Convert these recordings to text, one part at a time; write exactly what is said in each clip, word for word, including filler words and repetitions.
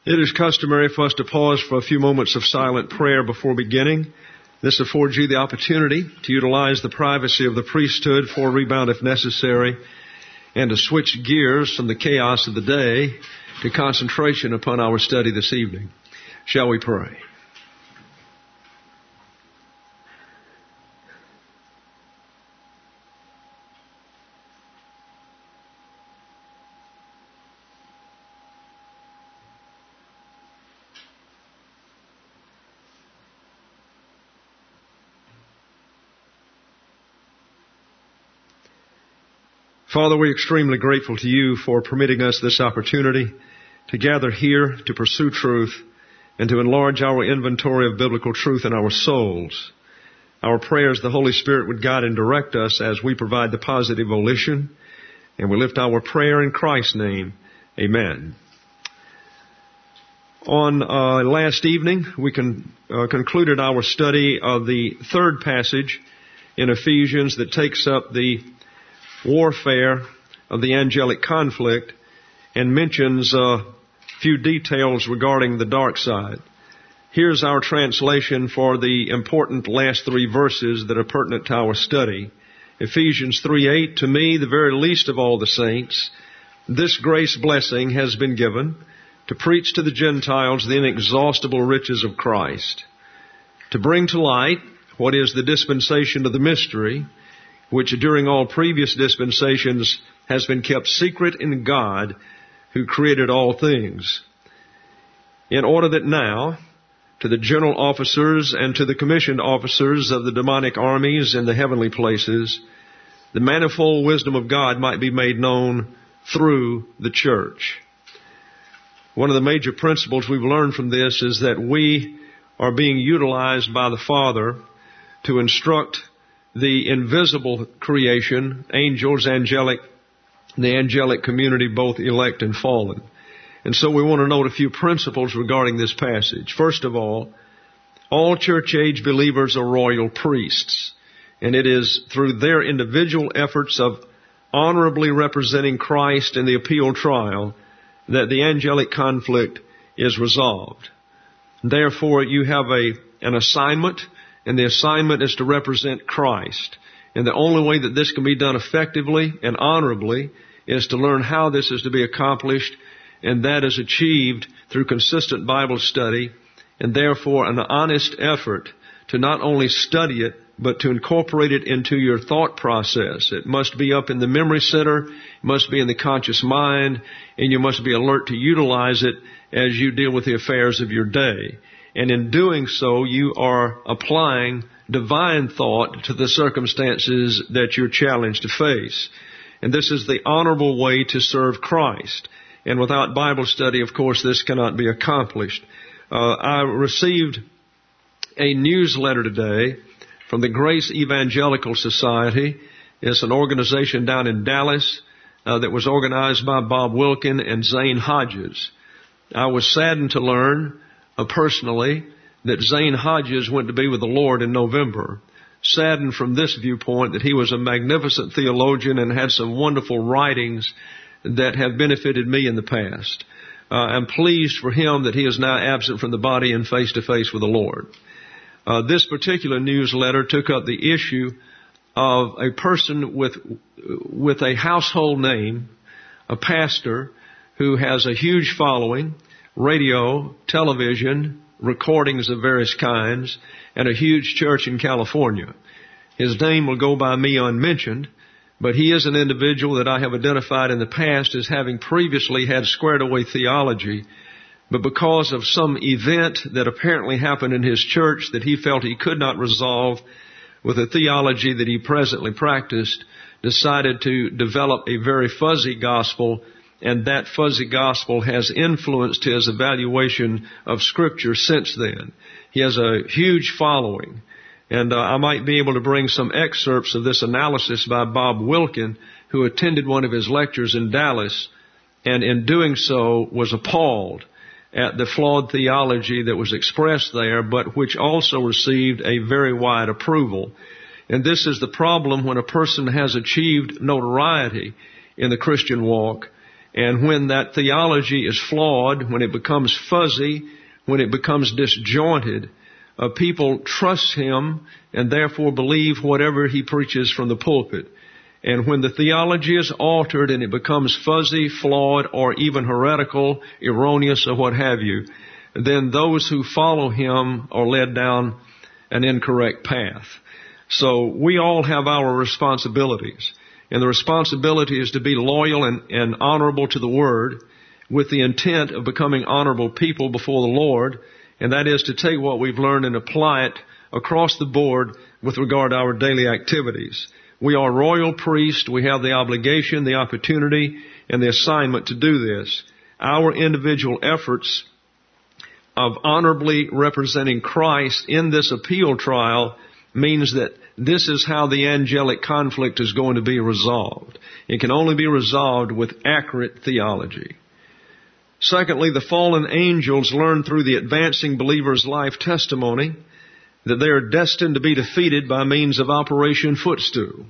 It is customary for us to pause for a few moments of silent prayer before beginning. This affords you the opportunity to utilize the privacy of the priesthood for a rebound if necessary, and to switch gears from the chaos of the day to concentration upon our study this evening. Shall we pray? Father, we're extremely grateful to you for permitting us this opportunity to gather here to pursue truth and to enlarge our inventory of biblical truth in our souls. Our prayers, the Holy Spirit would guide and direct us as we provide the positive volition, and we lift our prayer in Christ's name. Amen. On uh, last evening, we con- uh, concluded our study of the third passage in Ephesians that takes up the warfare of the angelic conflict and mentions a few details regarding the dark side. Here's our translation for the important last three verses that are pertinent to our study. Ephesians three eight, to me, the very least of all the saints, this grace blessing has been given to preach to the Gentiles the inexhaustible riches of Christ, to bring to light what is the dispensation of the mystery, which during all previous dispensations has been kept secret in God who created all things, in order that now, to the general officers and to the commissioned officers of the demonic armies in the heavenly places, the manifold wisdom of God might be made known through the church. One of the major principles we've learned from this is that we are being utilized by the Father to instruct the invisible creation, angels, angelic, the angelic community, both elect and fallen. And so we want to note a few principles regarding this passage. First of all, all church-age believers are royal priests, and it is through their individual efforts of honorably representing Christ in the appeal trial that the angelic conflict is resolved. Therefore, you have a an assignment, and the assignment is to represent Christ. And the only way that this can be done effectively and honorably is to learn how this is to be accomplished, and that is achieved through consistent Bible study, and therefore an honest effort to not only study it, but to incorporate it into your thought process. It must be up in the memory center, it must be in the conscious mind, and you must be alert to utilize it as you deal with the affairs of your day. And in doing so, you are applying divine thought to the circumstances that you're challenged to face. And this is the honorable way to serve Christ. And without Bible study, of course, this cannot be accomplished. Uh, I received a newsletter today from the Grace Evangelical Society. It's an organization down in Dallas uh, that was organized by Bob Wilkin and Zane Hodges. I was saddened to learn Uh, personally, that Zane Hodges went to be with the Lord in November. Saddened from this viewpoint that he was a magnificent theologian and had some wonderful writings that have benefited me in the past. Uh, I'm pleased for him that he is now absent from the body and face to face with the Lord. Uh, this particular newsletter took up the issue of a person with, with a household name, a pastor who has a huge following, radio, television, recordings of various kinds, and a huge church in California. His name will go by me unmentioned, but he is an individual that I have identified in the past as having previously had squared away theology, but because of some event that apparently happened in his church that he felt he could not resolve with the theology that he presently practiced, decided to develop a very fuzzy gospel, and that fuzzy gospel has influenced his evaluation of Scripture since then. He has a huge following. And uh, I might be able to bring some excerpts of this analysis by Bob Wilkin, who attended one of his lectures in Dallas, and in doing so was appalled at the flawed theology that was expressed there, but which also received a very wide approval. And this is the problem when a person has achieved notoriety in the Christian walk, And when that theology is flawed, when it becomes fuzzy, when it becomes disjointed, uh, people trust him and therefore believe whatever he preaches from the pulpit. And when the theology is altered and it becomes fuzzy, flawed, or even heretical, erroneous, or what have you, then those who follow him are led down an incorrect path. So we all have our responsibilities. And the responsibility is to be loyal and, and honorable to the Word with the intent of becoming honorable people before the Lord. And that is to take what we've learned and apply it across the board with regard to our daily activities. We are royal priests. We have the obligation, the opportunity, and the assignment to do this. Our individual efforts of honorably representing Christ in this appeal trial means that this is how the angelic conflict is going to be resolved. It can only be resolved with accurate theology. Secondly, the fallen angels learn through the advancing believer's life testimony that they are destined to be defeated by means of Operation Footstool.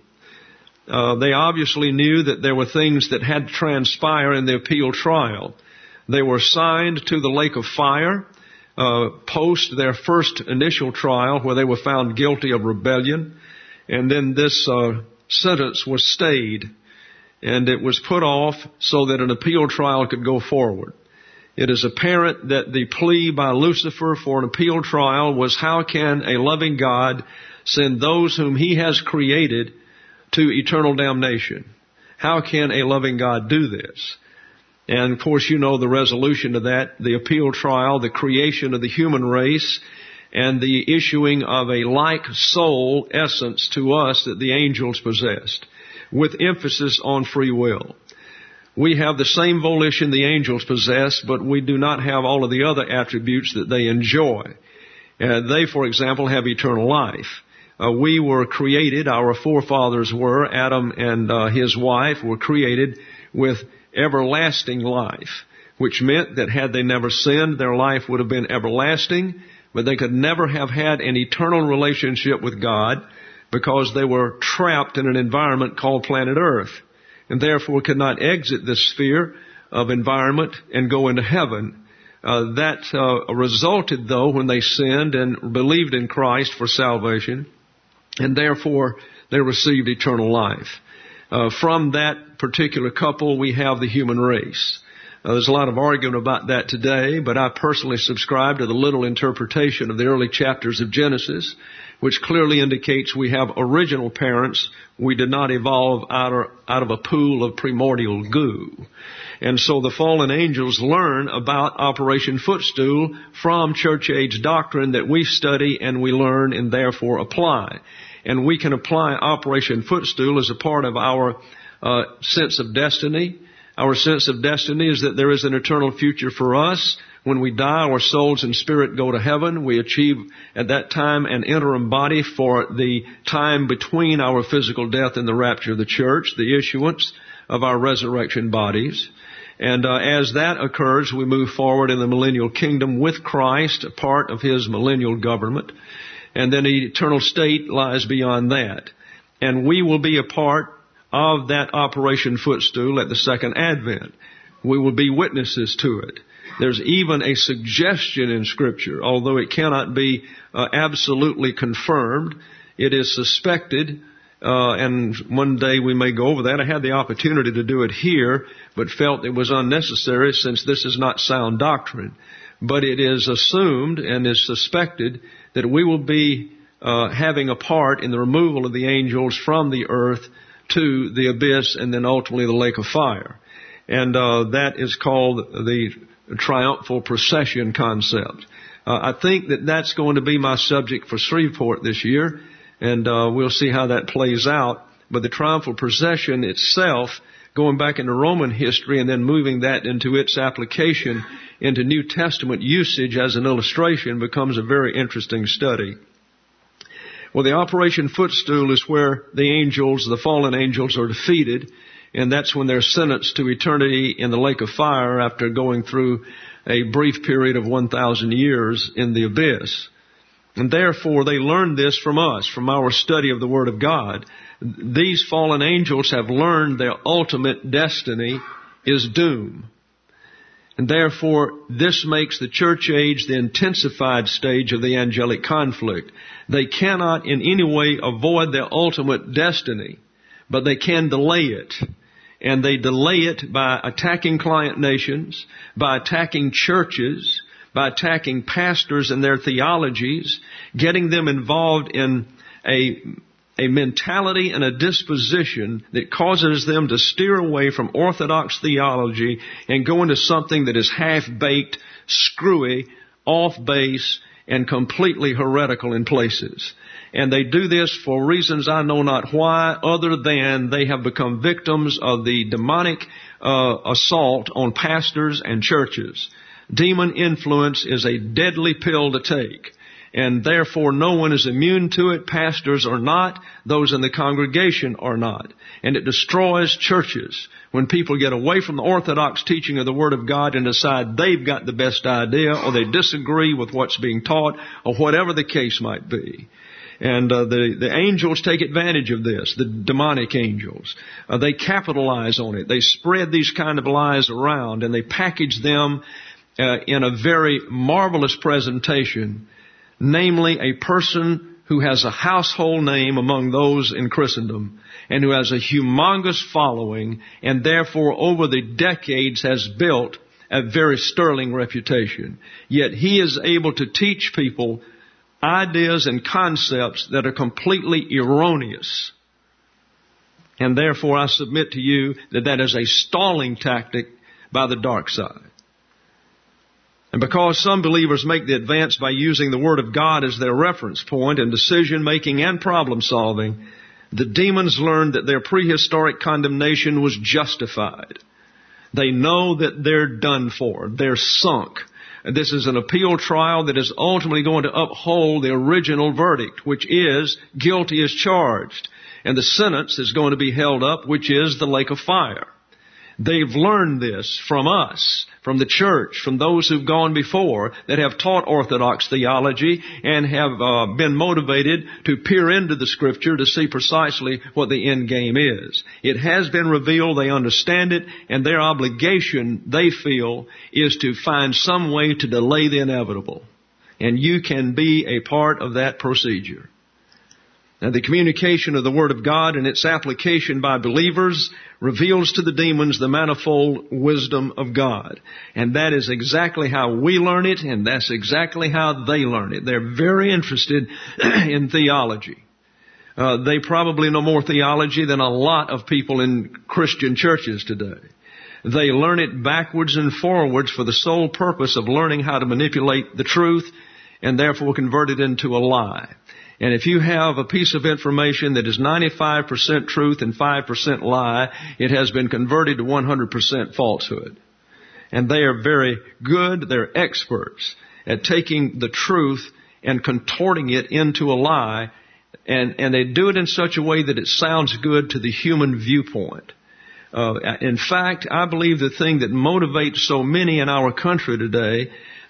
Uh, they obviously knew that there were things that had to transpire in the appeal trial. They were assigned to the lake of fire uh, post their first initial trial where they were found guilty of rebellion. And then this uh, sentence was stayed, and it was put off so that an appeal trial could go forward. It is apparent that the plea by Lucifer for an appeal trial was, how can a loving God send those whom he has created to eternal damnation? How can a loving God do this? And of course you know the resolution to that, the appeal trial, the creation of the human race, and the issuing of a like soul essence to us that the angels possessed, with emphasis on free will. We have the same volition the angels possess, but we do not have all of the other attributes that they enjoy. Uh, they, for example, have eternal life. Uh, we were created, our forefathers were, Adam and uh, his wife were created with everlasting life, which meant that had they never sinned, their life would have been everlasting, but they could never have had an eternal relationship with God because they were trapped in an environment called planet Earth, and therefore could not exit this sphere of environment and go into heaven. Uh, that uh, resulted, though, when they sinned and believed in Christ for salvation, and therefore they received eternal life. Uh, from that particular couple, we have the human race. Uh, there's a lot of argument about that today, but I personally subscribe to the literal interpretation of the early chapters of Genesis, which clearly indicates we have original parents. We did not evolve out of, out of a pool of primordial goo. And so the fallen angels learn about Operation Footstool from church age doctrine that we study and we learn and therefore apply. And we can apply Operation Footstool as a part of our uh, sense of destiny. Our sense of destiny is that there is an eternal future for us. When we die, our souls and spirit go to heaven. We achieve at that time an interim body for the time between our physical death and the rapture of the church, the issuance of our resurrection bodies. And uh, as that occurs, we move forward in the millennial kingdom with Christ, a part of his millennial government. And then the eternal state lies beyond that. And we will be a part of that Operation Footstool at the second advent. We will be witnesses to it. There's even a suggestion in Scripture, although it cannot be uh, absolutely confirmed. It is suspected, uh, and one day we may go over that. I had the opportunity to do it here, but felt it was unnecessary since this is not sound doctrine. But it is assumed and is suspected that we will be uh, having a part in the removal of the angels from the earth to the abyss and then ultimately the lake of fire. And uh, that is called the triumphal procession concept. Uh, I think that that's going to be my subject for Shreveport this year, and uh, we'll see how that plays out. But the triumphal procession itself, going back into Roman history and then moving that into its application into New Testament usage as an illustration, becomes a very interesting study. Well, the Operation Footstool is where the angels, the fallen angels, are defeated, and that's when they're sentenced to eternity in the lake of fire after going through a brief period of one thousand years in the abyss. And therefore, they learned this from us, from our study of the Word of God. These fallen angels have learned their ultimate destiny is doom. And therefore, this makes the church age the intensified stage of the angelic conflict. They cannot in any way avoid their ultimate destiny, but they can delay it. And they delay it by attacking client nations, by attacking churches, by attacking pastors and their theologies, getting them involved in a a mentality and a disposition that causes them to steer away from orthodox theology and go into something that is half-baked, screwy, off-base, and completely heretical in places. And they do this for reasons I know not why, other than they have become victims of the demonic uh, assault on pastors and churches. Demon influence is a deadly pill to take. And therefore no one is immune to it. Pastors are not. Those in the congregation are not. And it destroys churches when people get away from the orthodox teaching of the Word of God and decide they've got the best idea, or they disagree with what's being taught, or whatever the case might be. And uh, the, the angels take advantage of this, the demonic angels. Uh, they capitalize on it. They spread these kind of lies around, and they package them uh, in a very marvelous presentation. Namely, a person who has a household name among those in Christendom and who has a humongous following and therefore over the decades has built a very sterling reputation. Yet he is able to teach people ideas and concepts that are completely erroneous. And therefore I submit to you that that is a stalling tactic by the dark side. And because some believers make the advance by using the Word of God as their reference point in decision making and problem solving, the demons learned that their prehistoric condemnation was justified. They know that they're done for. They're sunk. And this is an appeal trial that is ultimately going to uphold the original verdict, which is guilty as charged. And the sentence is going to be held up, which is the lake of fire. They've learned this from us, from the church, from those who've gone before that have taught orthodox theology and have uh, been motivated to peer into the Scripture to see precisely what the end game is. It has been revealed, they understand it, and their obligation, they feel, is to find some way to delay the inevitable. And you can be a part of that procedure. Now, the communication of the Word of God and its application by believers reveals to the demons the manifold wisdom of God. And that is exactly how we learn it, and that's exactly how they learn it. They're very interested in theology. Uh, they probably know more theology than a lot of people in Christian churches today. They learn it backwards and forwards for the sole purpose of learning how to manipulate the truth and therefore convert it into a lie. And if you have a piece of information that is ninety-five percent truth and five percent lie, it has been converted to one hundred percent falsehood. And they are very good, they're experts at taking the truth and contorting it into a lie. And, and they do it in such a way that it sounds good to the human viewpoint. Uh, in fact, I believe the thing that motivates so many in our country today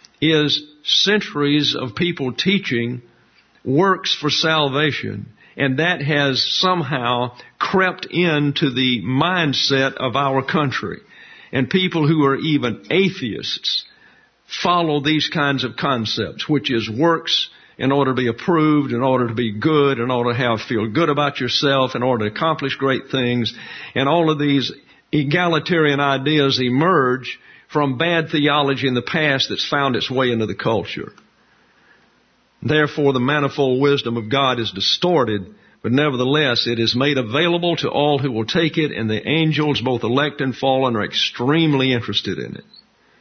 is centuries of people teaching works for salvation, and that has somehow crept into the mindset of our country. And people who are even atheists follow these kinds of concepts, which is works in order to be approved, in order to be good, in order to have feel good about yourself, in order to accomplish great things. And all of these egalitarian ideas emerge from bad theology in the past that's found its way into the culture. Therefore, the manifold wisdom of God is distorted, but nevertheless, it is made available to all who will take it, and the angels, both elect and fallen, are extremely interested in it.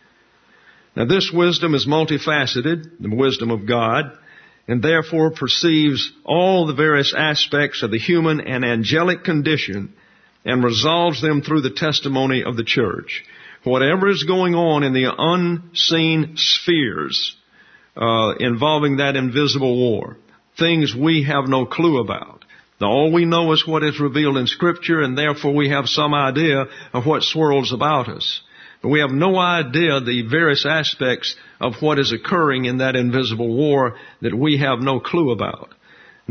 Now, this wisdom is multifaceted, the wisdom of God, and therefore perceives all the various aspects of the human and angelic condition and resolves them through the testimony of the church. Whatever is going on in the unseen spheres Uh, involving that invisible war, things we have no clue about. Now, all we know is what is revealed in Scripture, and therefore we have some idea of what swirls about us. But we have no idea the various aspects of what is occurring in that invisible war that we have no clue about.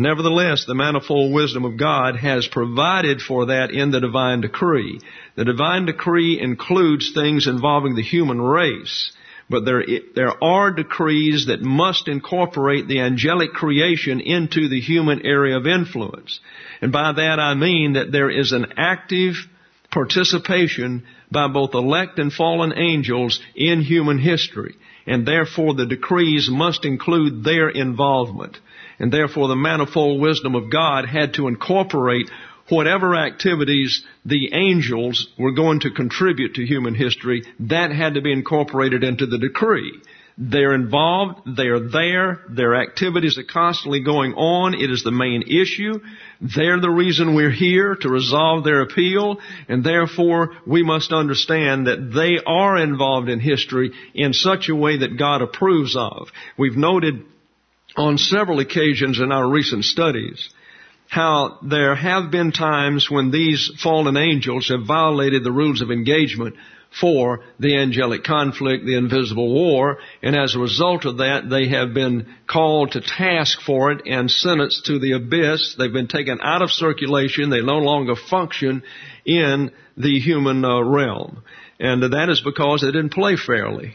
Nevertheless, the manifold wisdom of God has provided for that in the divine decree. The divine decree includes things involving the human race, but there, there are decrees that must incorporate the angelic creation into the human area of influence. And by that I mean that there is an active participation by both elect and fallen angels in human history. And therefore the decrees must include their involvement. And therefore the manifold wisdom of God had to incorporate whatever activities the angels were going to contribute to human history. That had to be incorporated into the decree. They're involved, they're there, their activities are constantly going on. It is the main issue. They're the reason we're here, to resolve their appeal, and therefore we must understand that they are involved in history in such a way that God approves of. We've noted on several occasions in our recent studies how there have been times when these fallen angels have violated the rules of engagement for the angelic conflict, the invisible war, and as a result of that, they have been called to task for it and sentenced to the abyss. They've been taken out of circulation. They no longer function in the human uh, realm. And that is because they didn't play fairly.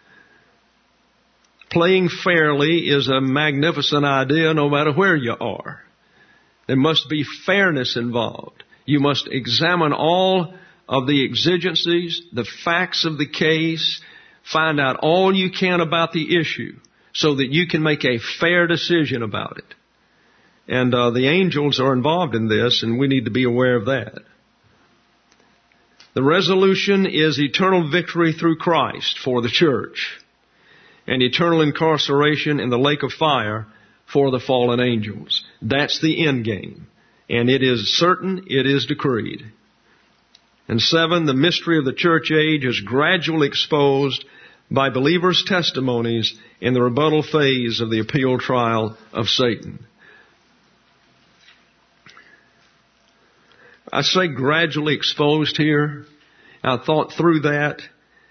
Playing fairly is a magnificent idea no matter where you are. There must be fairness involved. You must examine all of the exigencies, the facts of the case, find out all you can about the issue so that you can make a fair decision about it. And uh, the angels are involved in this, and we need to be aware of that. The resolution is eternal victory through Christ for the church, and eternal incarceration in the lake of fire for the fallen angels. That's the end game. And it is certain, it is decreed. And seven, the mystery of the church age is gradually exposed by believers' testimonies in the rebuttal phase of the appeal trial of Satan. I say gradually exposed here. I thought through that.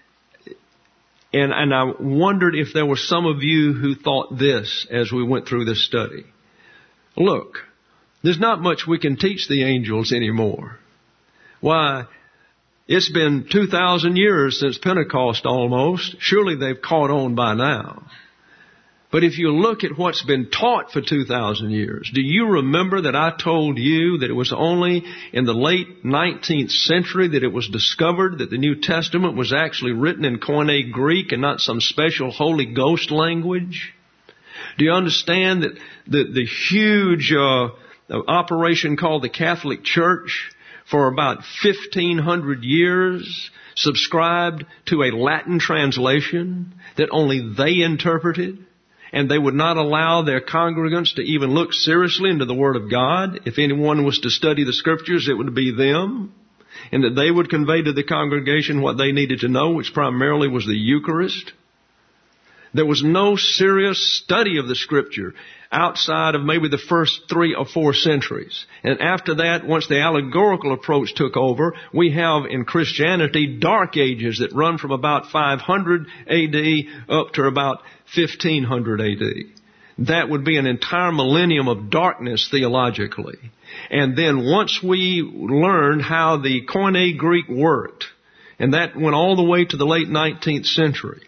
And, and I wondered if there were some of you who thought this as we went through this study. Look, there's not much we can teach the angels anymore. Why, it's been two thousand years since Pentecost almost. Surely they've caught on by now. But if you look at what's been taught for two thousand years, do you remember that I told you that it was only in the late nineteenth century that it was discovered that the New Testament was actually written in Koine Greek and not some special Holy Ghost language? Do you understand that the, the huge uh, operation called the Catholic Church for about fifteen hundred years subscribed to a Latin translation that only they interpreted? And they would not allow their congregants to even look seriously into the Word of God. If anyone was to study the Scriptures, it would be them. And that they would convey to the congregation what they needed to know, which primarily was the Eucharist. There was no serious study of the Scripture outside of maybe the first three or four centuries. And after that, once the allegorical approach took over, we have in Christianity dark ages that run from about five hundred A D up to about fifteen hundred A D. That would be an entire millennium of darkness theologically. And then once we learned how the Koine Greek worked, and that went all the way to the late nineteenth century,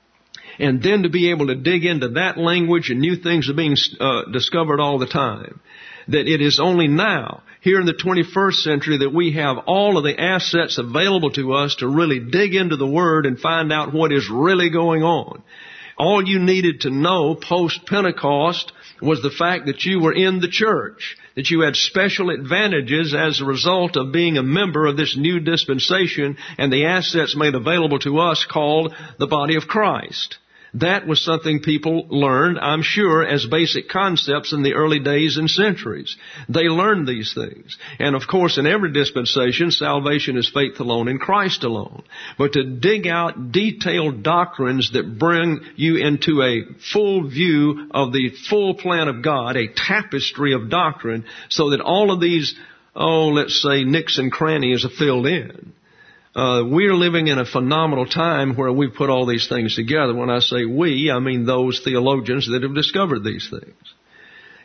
and then to be able to dig into that language, and new things are being uh, discovered all the time, that it is only now, here in the twenty-first century, that we have all of the assets available to us to really dig into the Word and find out what is really going on. All you needed to know post-Pentecost was the fact that you were in the church, that you had special advantages as a result of being a member of this new dispensation and the assets made available to us called the body of Christ. That was something people learned, I'm sure, as basic concepts in the early days and centuries. They learned these things. And of course, in every dispensation, salvation is faith alone in Christ alone. But to dig out detailed doctrines that bring you into a full view of the full plan of God, a tapestry of doctrine, so that all of these, oh, let's say, nicks and crannies are filled in. Uh, we're living in a phenomenal time where we put all these things together. When I say we, I mean those theologians that have discovered these things.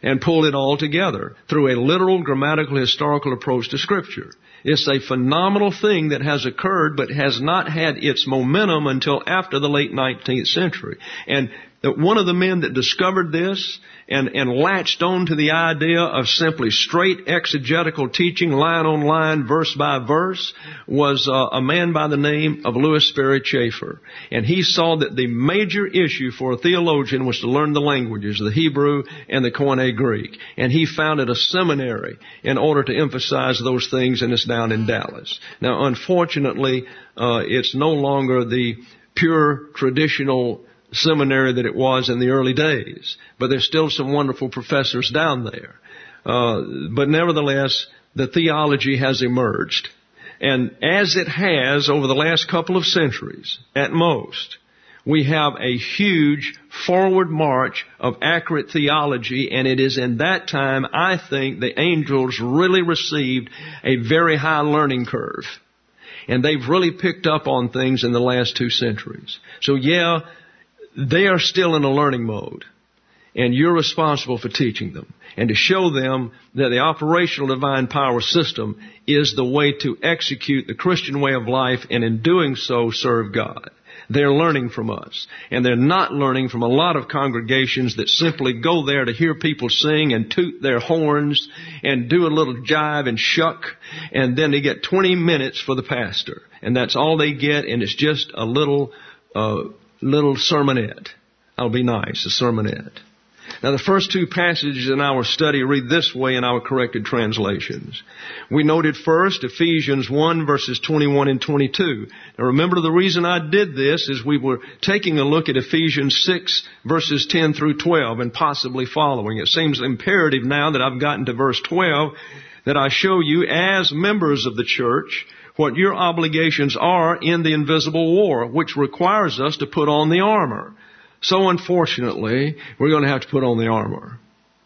and pull it all together through a literal, grammatical, historical approach to Scripture. It's a phenomenal thing that has occurred, but has not had its momentum until after the late nineteenth century. And one of the men that discovered this and, and latched on to the idea of simply straight exegetical teaching, line on line, verse by verse, was uh, a man by the name of Louis Sperry Chafer. And he saw that the major issue for a theologian was to learn the languages, the Hebrew and the Koine Greek. And he founded a seminary in order to emphasize those things, and it's down in Dallas. Now, unfortunately, uh, it's no longer the pure traditional seminary that it was in the early days, but there's still some wonderful professors down there. Uh, but nevertheless, the theology has emerged. And as it has over the last couple of centuries, at most, we have a huge forward march of accurate theology, and it is in that time, I think, the angels really received a very high learning curve. And they've really picked up on things in the last two centuries. So yeah, they are still in a learning mode, and you're responsible for teaching them and to show them that the operational divine power system is the way to execute the Christian way of life, and in doing so, serve God. They're learning from us, and they're not learning from a lot of congregations that simply go there to hear people sing and toot their horns and do a little jive and shuck, and then they get twenty minutes for the pastor, and that's all they get, and it's just a little uh little sermonette. I'll be nice, a sermonette. Now, the first two passages in our study read this way in our corrected translations. We noted first Ephesians one, verses twenty-one and twenty-two. Now, remember, the reason I did this is we were taking a look at Ephesians six, verses ten through twelve, and possibly following. It seems imperative now that I've gotten to verse twelve that I show you, as members of the church, what your obligations are in the invisible war, which requires us to put on the armor. So unfortunately, we're going to have to put on the armor.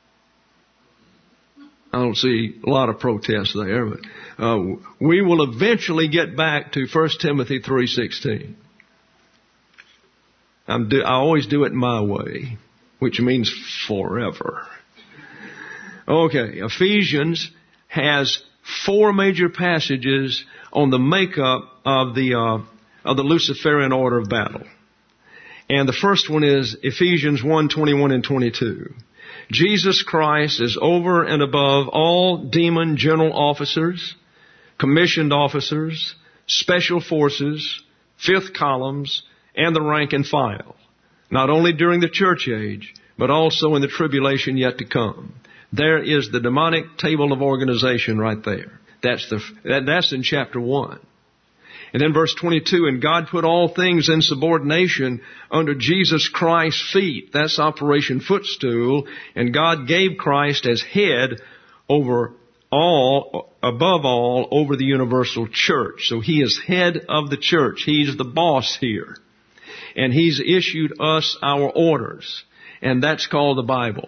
I don't see a lot of protest there, but uh, we will eventually get back to First Timothy three sixteen. I'm do, I always do it my way, which means forever. Okay, Ephesians has four major passages on the makeup of the uh, of the Luciferian order of battle. And the first one is Ephesians one, twenty-one and twenty-two. Jesus Christ is over and above all demon general officers, commissioned officers, special forces, fifth columns, and the rank and file, not only during the church age, but also in the tribulation yet to come. There is the demonic table of organization right there. That's the that, that's in chapter one. And then verse twenty-two, and God put all things in subordination under Jesus Christ's feet. That's Operation Footstool. And God gave Christ as head over all, above all, over the universal church. So He is head of the church. He's the boss here. And He's issued us our orders. And that's called the Bible.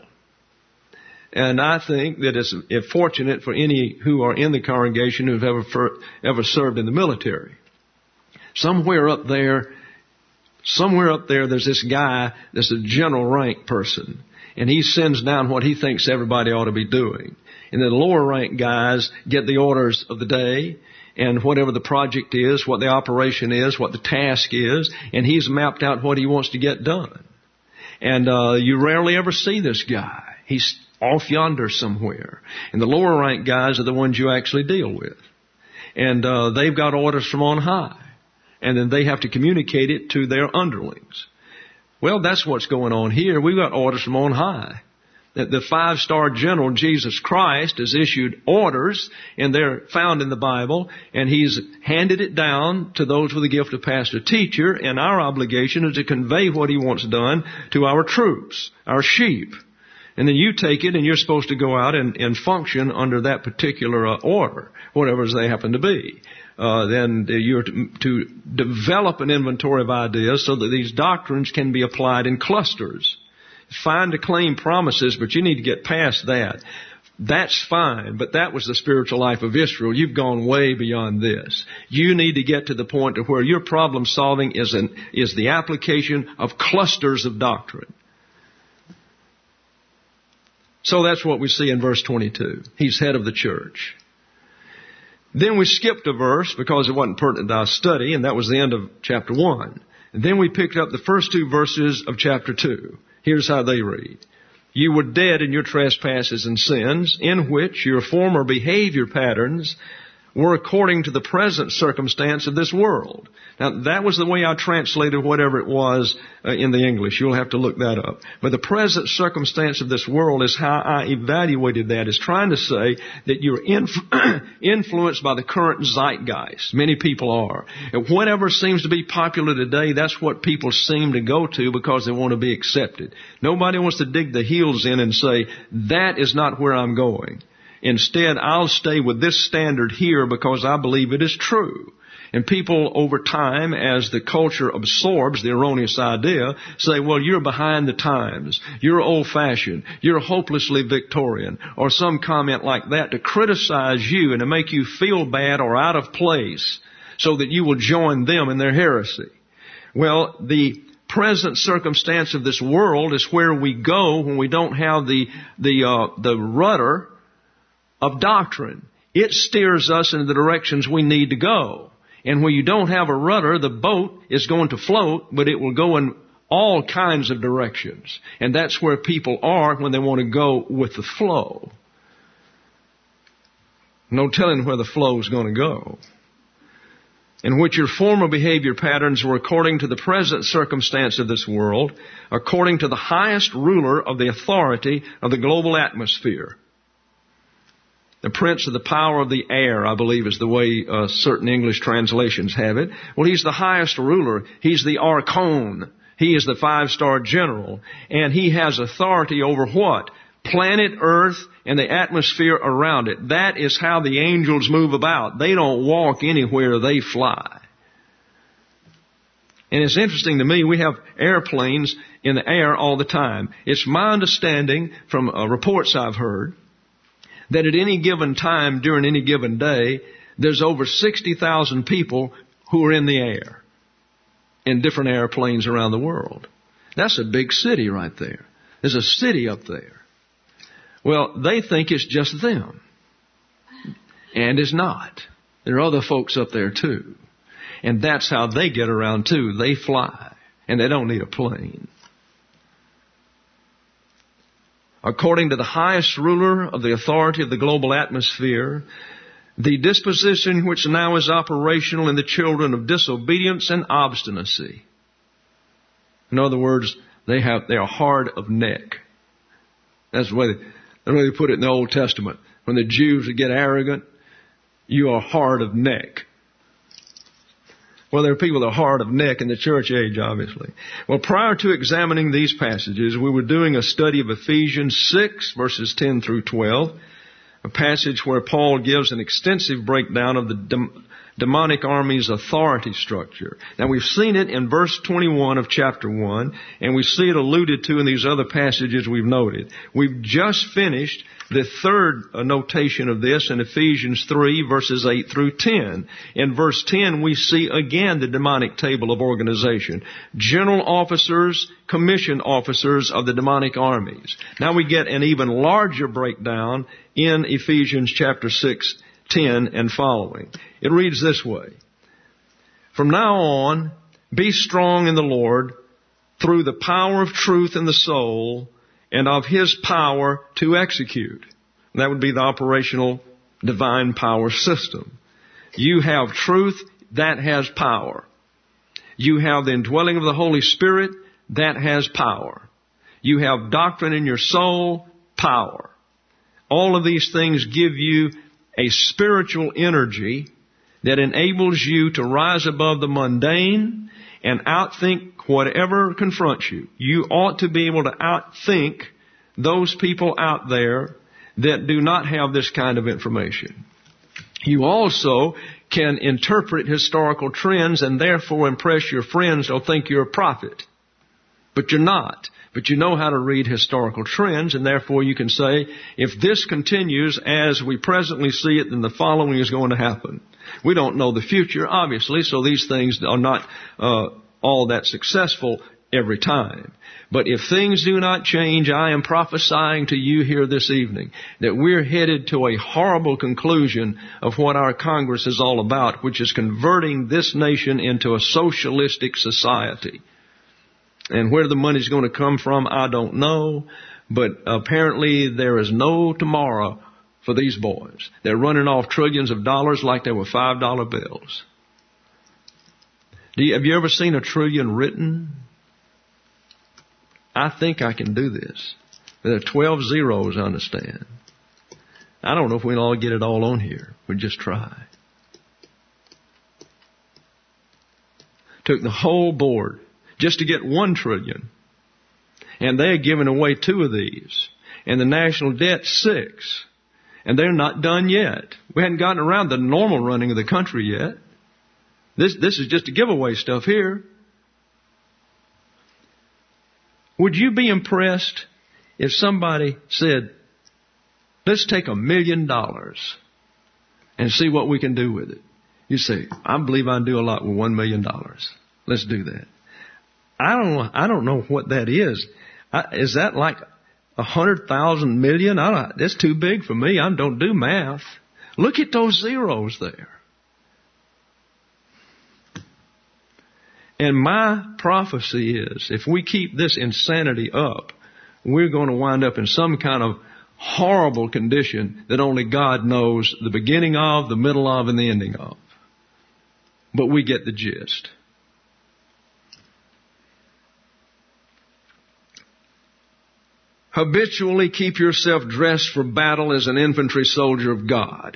And I think that it's fortunate for any who are in the congregation who've ever, ever served in the military. Somewhere up there, somewhere up there, there's this guy that's a general rank person. And he sends down what he thinks everybody ought to be doing. And then the lower rank guys get the orders of the day and whatever the project is, what the operation is, what the task is. And he's mapped out what he wants to get done. And uh, you rarely ever see this guy. He's off yonder somewhere. And the lower rank guys are the ones you actually deal with. And uh, they've got orders from on high. And then they have to communicate it to their underlings. Well, that's what's going on here. We've got orders from on high. That the five-star general, Jesus Christ, has issued orders, and they're found in the Bible, and He's handed it down to those with the gift of pastor-teacher, and our obligation is to convey what He wants done to our troops, our sheep. And then you take it and you're supposed to go out and, and function under that particular uh, order, whatever they happen to be. Uh, then you're to, to develop an inventory of ideas so that these doctrines can be applied in clusters. Fine to claim promises, but you need to get past that. That's fine, but that was the spiritual life of Israel. You've gone way beyond this. You need to get to the point to where your problem solving is an, is the application of clusters of doctrine. So that's what we see in verse twenty-two. He's head of the church. Then we skipped a verse because it wasn't pertinent to our study, and that was the end of chapter one. And then we picked up the first two verses of chapter two. Here's how they read. You were dead in your trespasses and sins, in which your former behavior patterns were according to the present circumstance of this world. Now, that was the way I translated whatever it was uh, in the English. You'll have to look that up. But the present circumstance of this world is how I evaluated that, is trying to say that you're inf- influenced by the current zeitgeist. Many people are. And whatever seems to be popular today, that's what people seem to go to because they want to be accepted. Nobody wants to dig the heels in and say, that is not where I'm going. Instead, I'll stay with this standard here because I believe it is true. And people over time, as the culture absorbs the erroneous idea, say, well, you're behind the times, you're old-fashioned, you're hopelessly Victorian, or some comment like that to criticize you and to make you feel bad or out of place so that you will join them in their heresy. Well, the present circumstance of this world is where we go when we don't have the, the, uh, the rudder of doctrine. It steers us in the directions we need to go. And when you don't have a rudder, the boat is going to float, but it will go in all kinds of directions. And that's where people are when they want to go with the flow. No telling where the flow is going to go. In which your former behavior patterns were according to the present circumstance of this world, according to the highest ruler of the authority of the global atmosphere. The prince of the power of the air, I believe, is the way uh, certain English translations have it. Well, he's the highest ruler. He's the archon. He is the five-star general. And he has authority over what? Planet Earth and the atmosphere around it. That is how the angels move about. They don't walk anywhere, they fly. And it's interesting to me, we have airplanes in the air all the time. It's my understanding from uh, reports I've heard that at any given time during any given day, there's over sixty thousand people who are in the air in different airplanes around the world. That's a big city right there. There's a city up there. Well, they think it's just them. And it's not. There are other folks up there too. And that's how they get around too. They fly. And they don't need a plane. According to the highest ruler of the authority of the global atmosphere, the disposition which now is operational in the children of disobedience and obstinacy. In other words, they have, they are hard of neck. That's the way they, the way they put it in the Old Testament. When the Jews would get arrogant, you are hard of neck. Well, there are people that are hard of neck in the church age, obviously. Well, prior to examining these passages, we were doing a study of Ephesians six, verses ten through twelve, a passage where Paul gives an extensive breakdown of the dem- demonic army's authority structure. Now, we've seen it in verse twenty-one of chapter one, and we see it alluded to in these other passages we've noted. We've just finished the third notation of this in Ephesians three, verses eight through ten. In verse ten, we see again the demonic table of organization. General officers, commissioned officers of the demonic armies. Now we get an even larger breakdown in Ephesians chapter six, ten and following. It reads this way. From now on, be strong in the Lord through the power of truth in the soul, and of His power to execute. That would be the operational divine power system. You have truth, that has power. You have the indwelling of the Holy Spirit, that has power. You have doctrine in your soul, power. All of these things give you a spiritual energy that enables you to rise above the mundane and outthink whatever confronts you. You ought to be able to outthink those people out there that do not have this kind of information. You also can interpret historical trends and therefore impress your friends or think you're a prophet. But you're not. But you know how to read historical trends, and therefore you can say, if this continues as we presently see it, then the following is going to happen. We don't know the future, obviously, so these things are not uh, all that successful every time. But if things do not change, I am prophesying to you here this evening that we're headed to a horrible conclusion of what our Congress is all about, which is converting this nation into a socialistic society. And where the money's going to come from, I don't know. But apparently there is no tomorrow for these boys. They're running off trillions of dollars like they were five dollar bills. Do you, have you ever seen a trillion written? I think I can do this. There are twelve zeros, I understand. I don't know if we'll all get it all on here. We just try. Took the whole board just to get one trillion. And they're giving away two of these. And the national debt, six. And they're not done yet. We hadn't gotten around the normal running of the country yet. This, this is just a giveaway stuff here. Would you be impressed if somebody said, let's take a million dollars and see what we can do with it? You say, I believe I can do a lot with one million dollars. Let's do that. I don't know, I don't know what that is. I, is that like a hundred thousand million? I don't, that's too big for me. I don't do math. Look at those zeros there. And my prophecy is, if we keep this insanity up, we're going to wind up in some kind of horrible condition that only God knows the beginning of, the middle of, and the ending of. But we get the gist. Habitually keep yourself dressed for battle as an infantry soldier of God,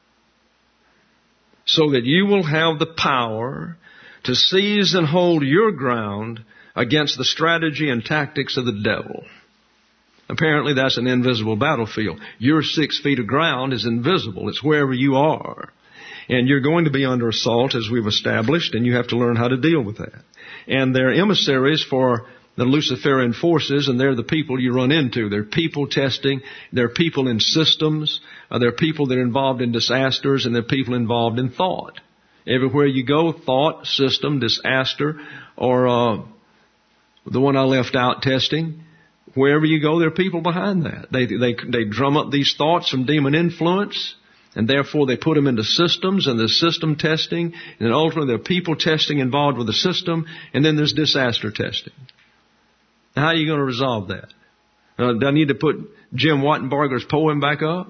so that you will have the power to seize and hold your ground against the strategy and tactics of the devil. Apparently that's an invisible battlefield. Your six feet of ground is invisible. It's wherever you are. And you're going to be under assault, as we've established, and you have to learn how to deal with that. And they're emissaries for the Luciferian forces, and they're the people you run into. They're people testing. They're people in systems. Uh, they're people that are involved in disasters, and they're people involved in thought. Everywhere you go, thought, system, disaster, or uh, the one I left out, testing. Wherever you go, there are people behind that. They they they drum up these thoughts from demon influence, and therefore they put them into systems, and there's system testing, and then ultimately there are people testing involved with the system, and then there's disaster testing. Now, how are you going to resolve that? Uh, do I need to put Jim Wattenbarger's poem back up?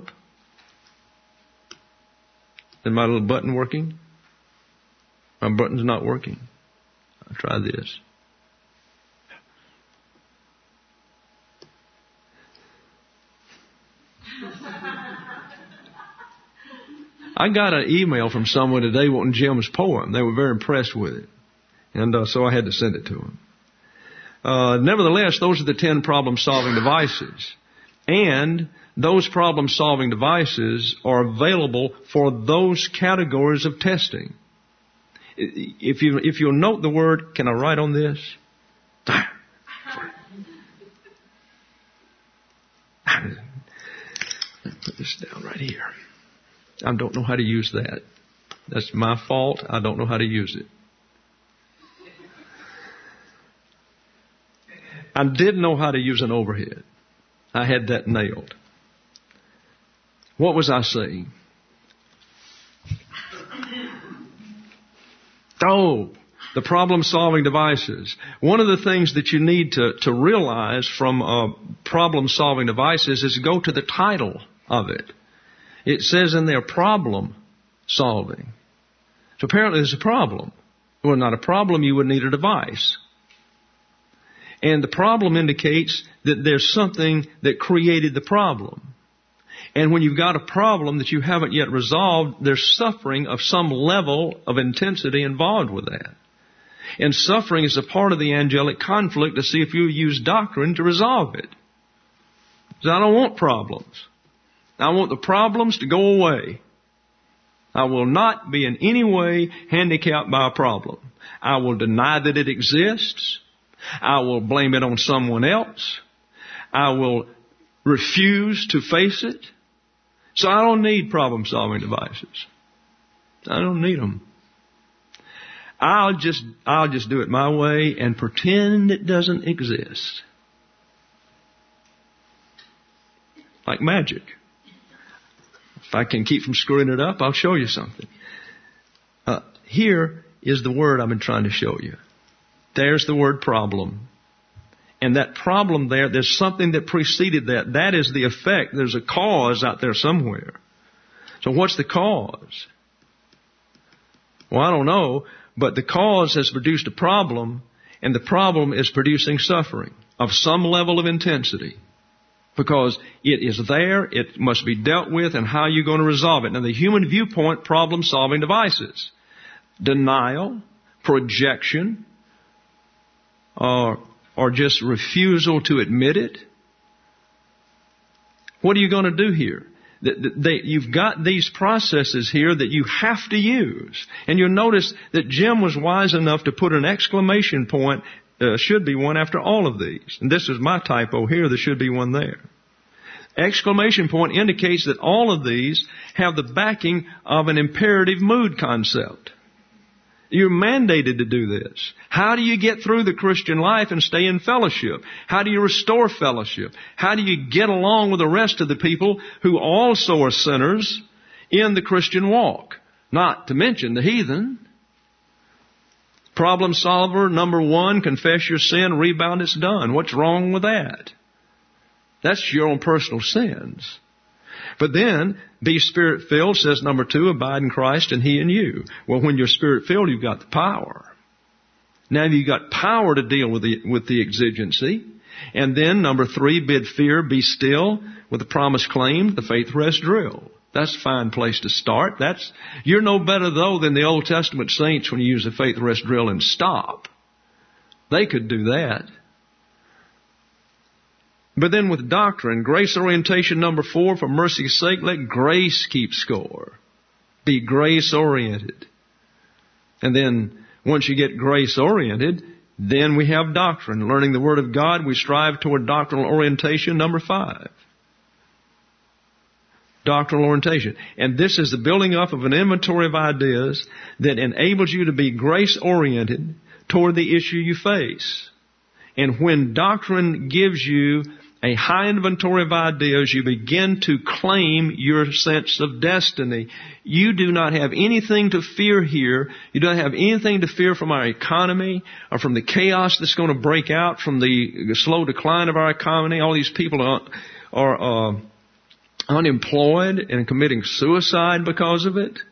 Is my little button working? My button's not working. I'll try this. I got an email from someone today wanting Jim's poem. They were very impressed with it. And uh, so I had to send it to them. Uh, nevertheless, those are the ten problem-solving devices. And those problem-solving devices are available for those categories of testing. If you, if you'll note the word, can I write on this? Put this down right here. I don't know how to use that. That's my fault. I don't know how to use it. I did know how to use an overhead. I had that nailed. What was I saying? Oh, the problem-solving devices. One of the things that you need to, to realize from uh, problem-solving devices is go to the title of it. It says in there problem-solving. So apparently there's a problem. Well, not a problem, you would need a device. And the problem indicates that there's something that created the problem. And when you've got a problem that you haven't yet resolved, there's suffering of some level of intensity involved with that. And suffering is a part of the angelic conflict to see if you use doctrine to resolve it. So I don't want problems. I want the problems to go away. I will not be in any way handicapped by a problem. I will deny that it exists. I will blame it on someone else. I will refuse to face it. So I don't need problem-solving devices. I don't need them. I'll just, I'll just do it my way and pretend it doesn't exist. Like magic. If I can keep from screwing it up, I'll show you something. Uh, here is the word I've been trying to show you. There's the word problem. And that problem there, there's something that preceded that. That is the effect. There's a cause out there somewhere. So what's the cause? Well, I don't know, but the cause has produced a problem, and the problem is producing suffering of some level of intensity. Because it is there, it must be dealt with, and how are you going to resolve it? Now, the human viewpoint problem-solving devices. Denial, projection, or, or just refusal to admit it. What are you going to do here? They, you've got these processes here that you have to use. And you'll notice that Jim was wise enough to put an exclamation point. Uh, should be one after all of these. And this is my typo here. There should be one there. Exclamation point indicates that all of these have the backing of an imperative mood concept. You're mandated to do this. How do you get through the Christian life and stay in fellowship? How do you restore fellowship? How do you get along with the rest of the people who also are sinners in the Christian walk? Not to mention the heathen. Problem solver number one, confess your sin, rebound, it's done. What's wrong with that? That's your own personal sins. But then, be Spirit-filled, says number two, abide in Christ and He in you. Well, when you're Spirit-filled, you've got the power. Now you've got power to deal with the, with the exigency. And then, number three, bid fear, be still, with the promise claimed, the faith rest drill. That's a fine place to start. That's, you're no better, though, than the Old Testament saints when you use the faith rest drill and stop. They could do that. But then with doctrine, grace orientation number four, for mercy's sake, let grace keep score. Be grace oriented. And then once you get grace oriented, then we have doctrine. Learning the Word of God, we strive toward doctrinal orientation number five. Doctrinal orientation. And this is the building up of an inventory of ideas that enables you to be grace oriented toward the issue you face. And when doctrine gives you a high inventory of ideas, you begin to claim your sense of destiny. You do not have anything to fear here. You don't have anything to fear from our economy or from the chaos that's going to break out from the slow decline of our economy. All these people are, are uh, unemployed and committing suicide because of it.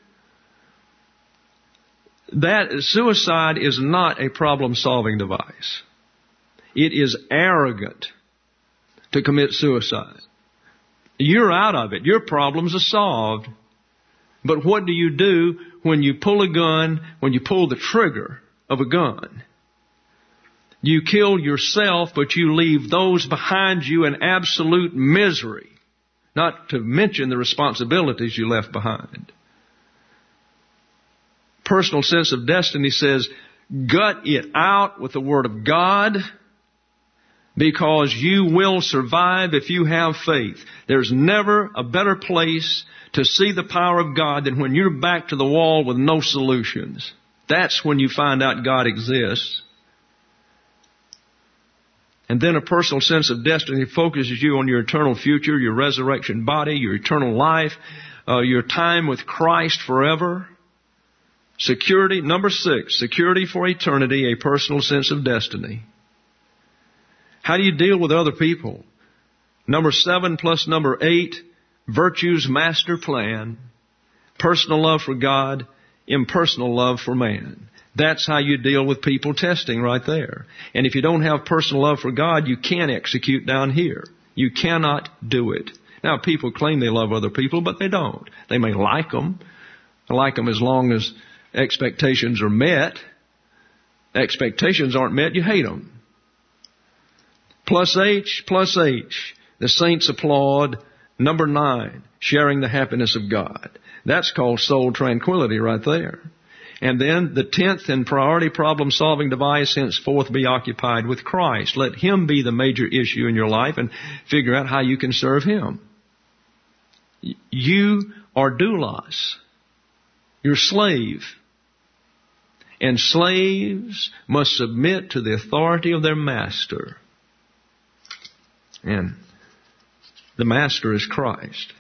That suicide is not a problem-solving device. It is arrogant to commit suicide. You're out of it. Your problems are solved. But what do you do when you pull a gun, when you pull the trigger of a gun? You kill yourself, but you leave those behind you in absolute misery. Not to mention the responsibilities you left behind. Personal sense of destiny says, gut it out with the Word of God, because you will survive if you have faith. There's never a better place to see the power of God than when you're back to the wall with no solutions. That's when you find out God exists. And then a personal sense of destiny focuses you on your eternal future, your resurrection body, your eternal life, uh, your time with Christ forever. Security, number six, security for eternity, a personal sense of destiny. How do you deal with other people? Number seven plus number eight, virtue's master plan, personal love for God, impersonal love for man. That's how you deal with people testing right there. And if you don't have personal love for God, you can't execute down here. You cannot do it. Now, people claim they love other people, but they don't. They may like them. They like them as long as expectations are met. Expectations aren't met, you hate them. Plus H, plus H. The saints applaud. Number nine, sharing the happiness of God. That's called soul tranquility right there. And then the tenth and priority problem-solving device, henceforth be occupied with Christ. Let Him be the major issue in your life and figure out how you can serve Him. You are doulos. You're slave. and slaves must submit to the authority of their master. And the master is Christ.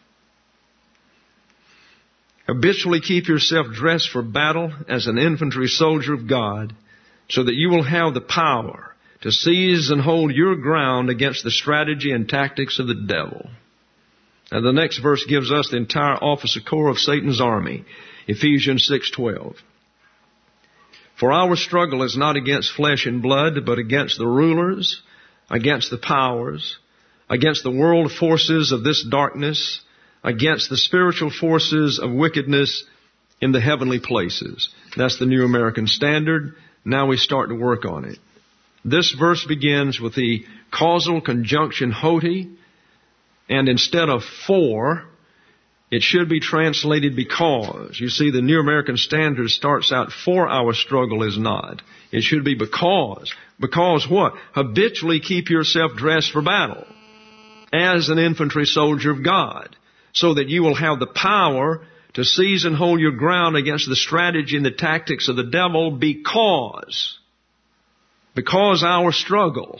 Habitually keep yourself dressed for battle as an infantry soldier of God, so that you will have the power to seize and hold your ground against the strategy and tactics of the devil. Now the next verse gives us the entire officer corps of Satan's army. Ephesians six twelve. For our struggle is not against flesh and blood, but against the rulers, against the powers, against the world forces of this darkness, against the spiritual forces of wickedness in the heavenly places. That's the New American Standard. Now we start to work on it. This verse begins with the causal conjunction hoti, and instead of for, it should be translated because. You see, the New American Standard starts out, for our struggle is not. It should be because. Because what? Habitually keep yourself dressed for battle as an infantry soldier of God, so that you will have the power to seize and hold your ground against the strategy and the tactics of the devil, because, because our struggle.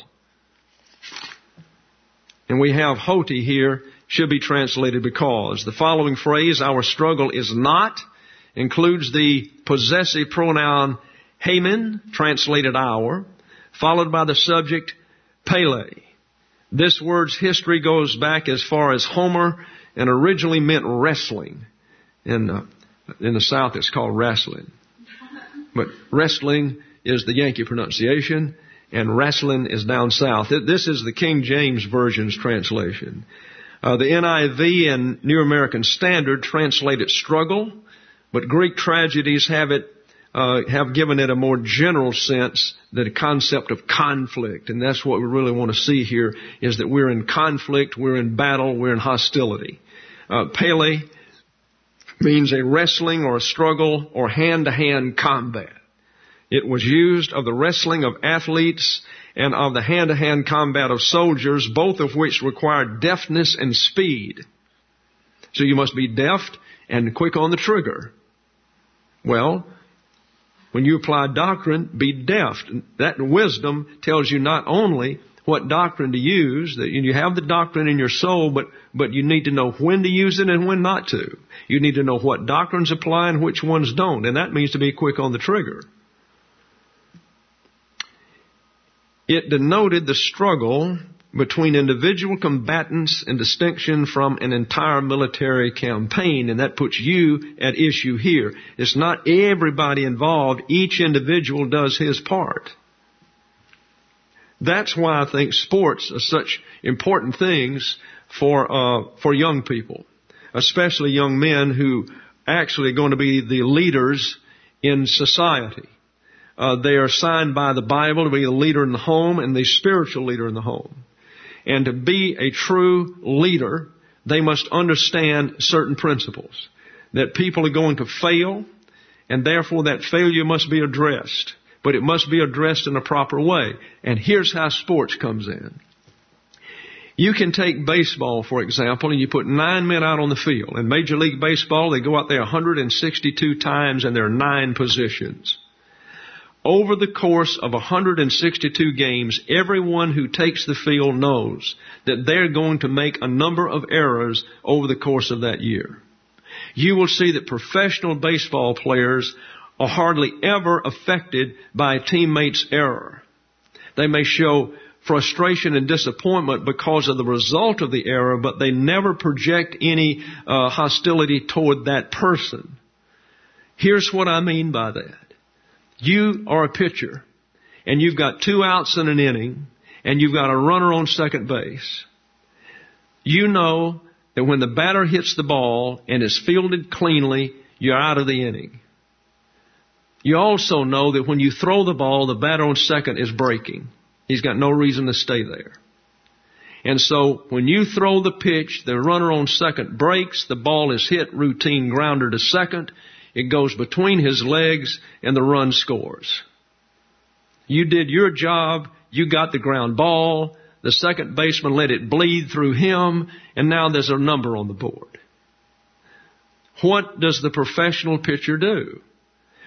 And we have hoti here, should be translated because. The following phrase, our struggle is not, includes the possessive pronoun hamen, translated our, followed by the subject pele. This word's history goes back as far as Homer and originally meant wrestling. In, uh, in the South, it's called wrestling. But wrestling is the Yankee pronunciation, and wrestling is down south. This is the King James Version's translation. Uh, the N I V and New American Standard translate it struggle, but Greek tragedies have it, uh, have given it a more general sense, the concept of conflict. And that's what we really want to see here, is that we're in conflict, we're in battle, we're in hostility. Uh, Pele means a wrestling or a struggle or hand-to-hand combat. It was used of the wrestling of athletes and of the hand-to-hand combat of soldiers, both of which required deftness and speed. So you must be deft and quick on the trigger. Well, when you apply doctrine, be deft. That wisdom tells you not only what doctrine to use, that you have the doctrine in your soul, but, but you need to know when to use it and when not to. You need to know what doctrines apply and which ones don't, and that means to be quick on the trigger. It denoted the struggle between individual combatants in distinction from an entire military campaign, and that puts you at issue here. It's not everybody involved. Each individual does his part. That's why I think sports are such important things for uh, for young people, especially young men who actually are going to be the leaders in society. Uh, they are assigned by the Bible to be the leader in the home and the spiritual leader in the home. And to be a true leader, they must understand certain principles. That people are going to fail, and therefore that failure must be addressed. But it must be addressed in a proper way. And here's how sports comes in. You can take baseball, for example, and you put nine men out on the field. In Major League Baseball, they go out there one hundred sixty-two times, and there are nine positions. Over the course of one hundred sixty-two games, everyone who takes the field knows that they're going to make a number of errors over the course of that year. You will see that professional baseball players are hardly ever affected by a teammate's error. They may show frustration and disappointment because of the result of the error, but they never project any uh, hostility toward that person. Here's what I mean by that. You are a pitcher, and you've got two outs in an inning, and you've got a runner on second base. You know that when the batter hits the ball and is fielded cleanly, you're out of the inning. You also know that when you throw the ball, the batter on second is breaking. He's got no reason to stay there. And so when you throw the pitch, the runner on second breaks, the ball is hit, routine grounder to second. It goes between his legs and the run scores. You did your job. You got the ground ball. The second baseman let it bleed through him, and now there's a number on the board. What does the professional pitcher do?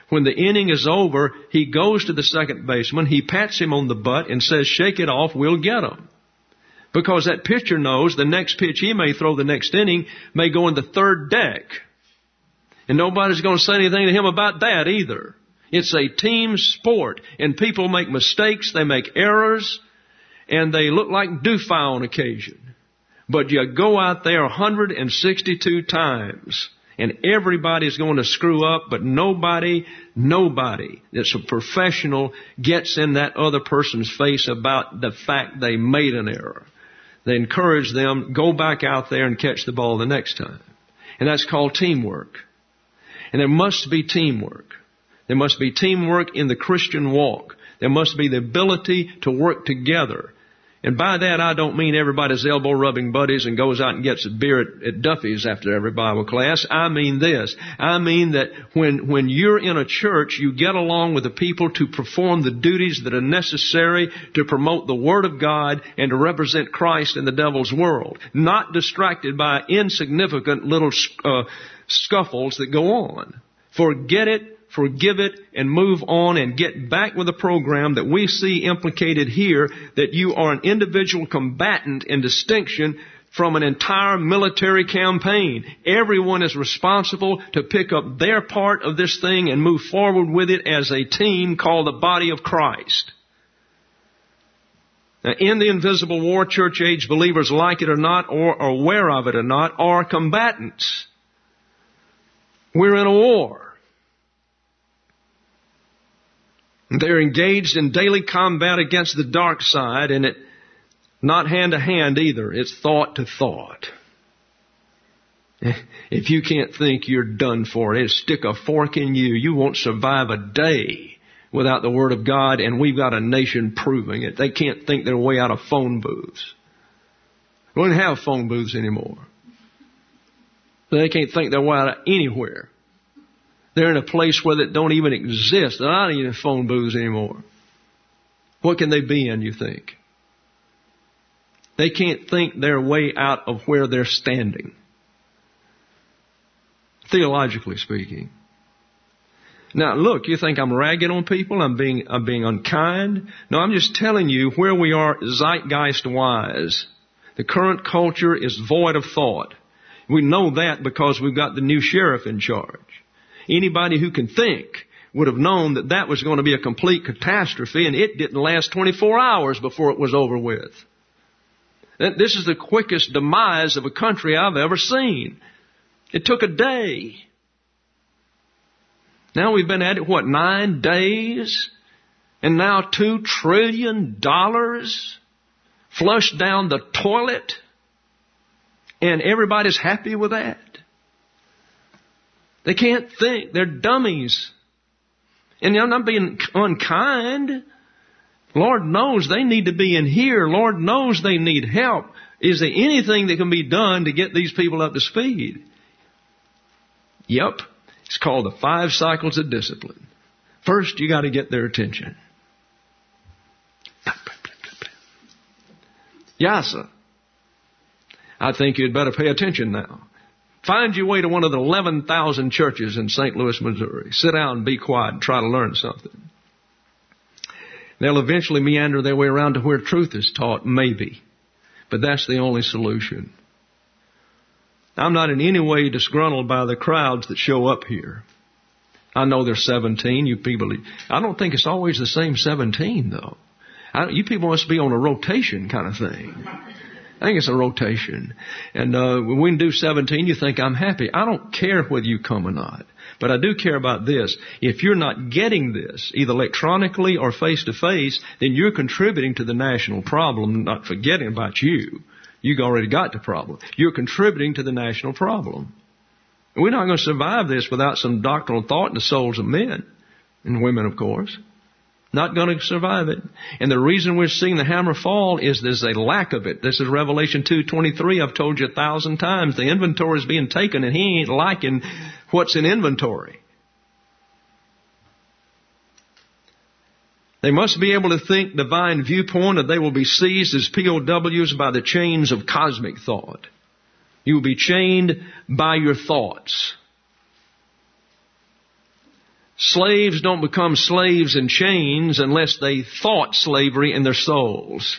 When the inning is over, he goes to the second baseman, he pats him on the butt and says, shake it off, we'll get him. Because that pitcher knows the next pitch he may throw the next inning may go in the third deck. And nobody's going to say anything to him about that either. It's a team sport, and people make mistakes, they make errors, and they look like doofy on occasion. But you go out there one hundred sixty-two times, and everybody's going to screw up, but nobody, nobody that's a professional gets in that other person's face about the fact they made an error. They encourage them, go back out there and catch the ball the next time. And that's called teamwork. And there must be teamwork. There must be teamwork in the Christian walk. There must be the ability to work together. And by that, I don't mean everybody's elbow-rubbing buddies and goes out and gets a beer at, at Duffy's after every Bible class. I mean this. I mean that when, when you're in a church, you get along with the people to perform the duties that are necessary to promote the Word of God and to represent Christ in the devil's world. Not distracted by insignificant little uh, scuffles that go on. Forget it. Forgive it and move on and get back with the program that we see implicated here, that you are an individual combatant in distinction from an entire military campaign. Everyone is responsible to pick up their part of this thing and move forward with it as a team called the body of Christ. Now, in the invisible war, church age believers, like it or not, or are aware of it or not, are combatants. We're in a war. They're engaged in daily combat against the dark side, and it not hand to hand either. It's thought to thought. If you can't think, you're done for. It'll stick a fork in you. You won't survive a day without the Word of God, and we've got a nation proving it. They can't think their way out of phone booths. We don't have phone booths anymore. They can't think their way out of anywhere. They're in a place where they don't even exist. They're not even in phone booths anymore. What can they be in, you think? They can't think their way out of where they're standing. Theologically speaking. Now, look, you think I'm ragging on people? I'm being, I'm being unkind? No, I'm just telling you where we are zeitgeist-wise. The current culture is void of thought. We know that because we've got the new sheriff in charge. Anybody who can think would have known that that was going to be a complete catastrophe, and it didn't last twenty-four hours before it was over with. This is the quickest demise of a country I've ever seen. It took a day. Now we've been at it, what, nine days? And now two trillion dollars flushed down the toilet? And everybody's happy with that? They can't think. They're dummies. And I'm not being unkind. Lord knows they need to be in here. Lord knows they need help. Is there anything that can be done to get these people up to speed? Yep. It's called the five cycles of discipline. First, you got to get their attention. Yassa. I think you'd better pay attention now. Find your way to one of the eleven thousand churches in Saint Louis, Missouri. Sit down and be quiet and try to learn something. They'll eventually meander their way around to where truth is taught, maybe. But that's the only solution. I'm not in any way disgruntled by the crowds that show up here. I know there's seventeen. You people, I don't think it's always the same seventeen, though. I, you people must be on a rotation kind of thing. I think it's a rotation. And uh, when we do seventeen, you think I'm happy. I don't care whether you come or not. But I do care about this. If you're not getting this, either electronically or face-to-face, then you're contributing to the national problem, not forgetting about you. You've already got the problem. You're contributing to the national problem. We're not going to survive this without some doctrinal thought in the souls of men and women, of course. Not going to survive it. And the reason we're seeing the hammer fall is there's a lack of it. This is Revelation two twenty-three. I've told you a thousand times. The inventory is being taken, and he ain't liking what's in inventory. They must be able to think divine viewpoint, or they will be seized as P O Ws by the chains of cosmic thought. You will be chained by your thoughts. Slaves don't become slaves in chains unless they thought slavery in their souls.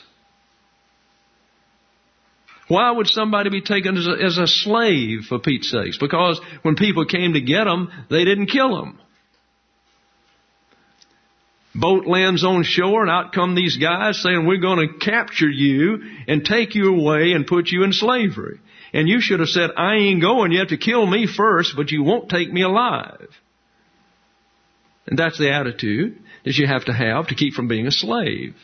Why would somebody be taken as a, as a slave, for Pete's sakes? Because when people came to get them, they didn't kill them. Boat lands on shore, and out come these guys saying, we're going to capture you and take you away and put you in slavery. And you should have said, I ain't going. You have to kill me first, but you won't take me alive. And that's the attitude that you have to have to keep from being a slave.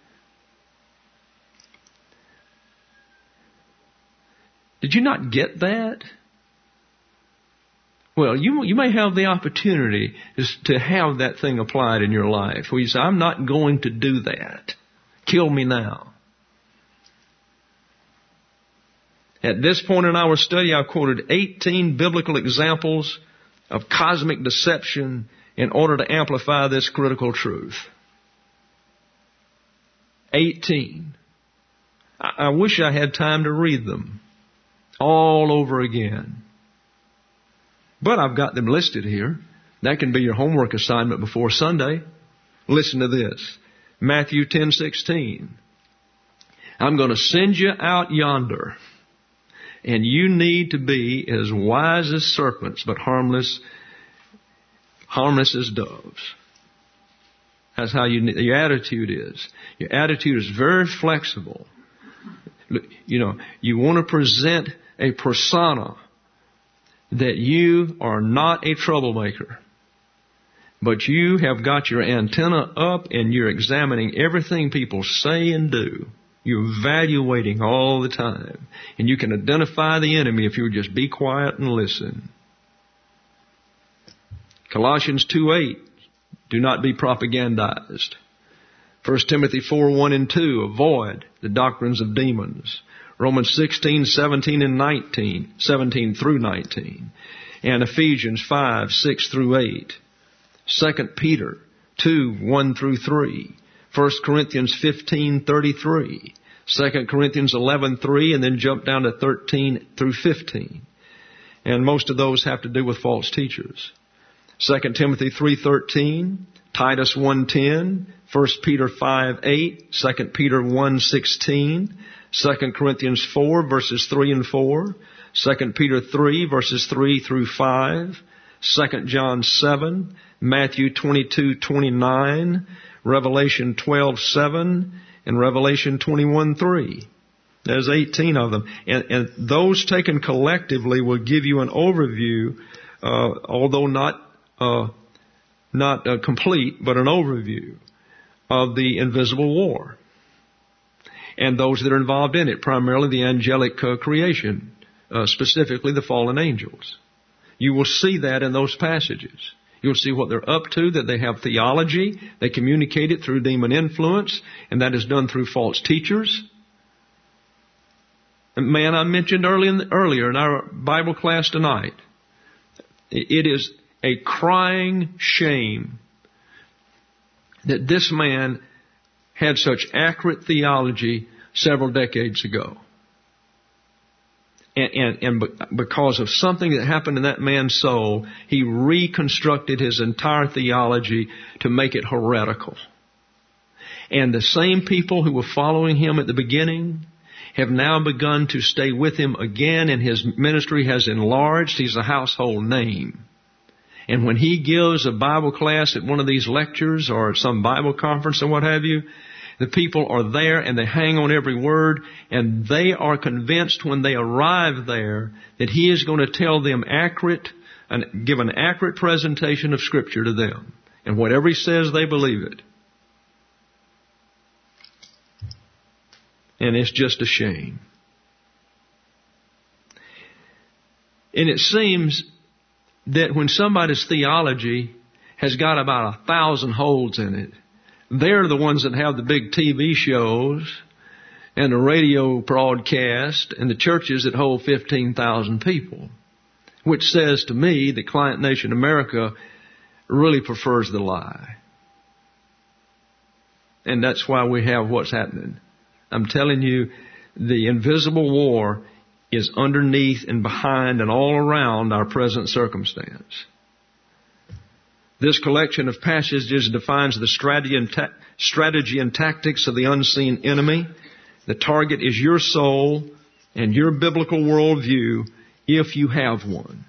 Did you not get that? Well, you you may have the opportunity to have that thing applied in your life where you say, I'm not going to do that. Kill me now. At this point in our study, I've quoted eighteen biblical examples of cosmic deception in order to amplify this critical truth. eighteen. I, I wish I had time to read them all over again. But I've got them listed here. That can be your homework assignment before Sunday. Listen to this. Matthew ten sixteen. I'm going to send you out yonder, and you need to be as wise as serpents, but harmless, harmless as doves. That's how you, your attitude is. Your attitude is very flexible. You know, you want to present a persona that you are not a troublemaker, but you have got your antenna up and you're examining everything people say and do. You're evaluating all the time. And you can identify the enemy if you would just be quiet and listen. Colossians two eight, do not be propagandized. First Timothy four one and two, avoid the doctrines of demons. Romans sixteen, seventeen and nineteen, seventeen through nineteen. And Ephesians five, six through eight. Second Peter two, one through three. First Corinthians fifteen, thirty-three. Second Corinthians eleven, three, and then jump down to thirteen through fifteen. And most of those have to do with false teachers. Second Timothy three, thirteen. Titus one, ten. First Peter five, eight. Second Peter one, sixteen. Second Corinthians four, verses three and four. Second Peter three, verses three through five. Second John seven. Matthew twenty-two, twenty-nine. Revelation twelve, seven. And Revelation twenty-one, three. There's eighteen of them. And, and those taken collectively will give you an overview, uh, although not, uh, not uh, complete, but an overview of the invisible war. And those that are involved in it, primarily the angelic uh, creation, uh, specifically the fallen angels. You will see that in those passages. You'll see what they're up to, that they have theology, they communicate it through demon influence, and that is done through false teachers. And man, I mentioned early in the, earlier in our Bible class tonight, it is a crying shame that this man had such accurate theology several decades ago. And, and, and because of something that happened in that man's soul, he reconstructed his entire theology to make it heretical. And the same people who were following him at the beginning have now begun to stay with him again, and his ministry has enlarged. He's a household name. And when he gives a Bible class at one of these lectures or at some Bible conference or what have you, the people are there and they hang on every word, and they are convinced when they arrive there that he is going to tell them accurate and give an accurate presentation of Scripture to them. And whatever he says, they believe it. And it's just a shame. And it seems that when somebody's theology has got about a thousand holes in it, they're the ones that have the big T V shows and the radio broadcast and the churches that hold fifteen thousand people, which says to me that Client Nation America really prefers the lie. And that's why we have what's happening. I'm telling you, the invisible war is underneath and behind and all around our present circumstance. This collection of passages defines the strategy and, ta- strategy and tactics of the unseen enemy. The target is your soul and your biblical worldview, if you have one.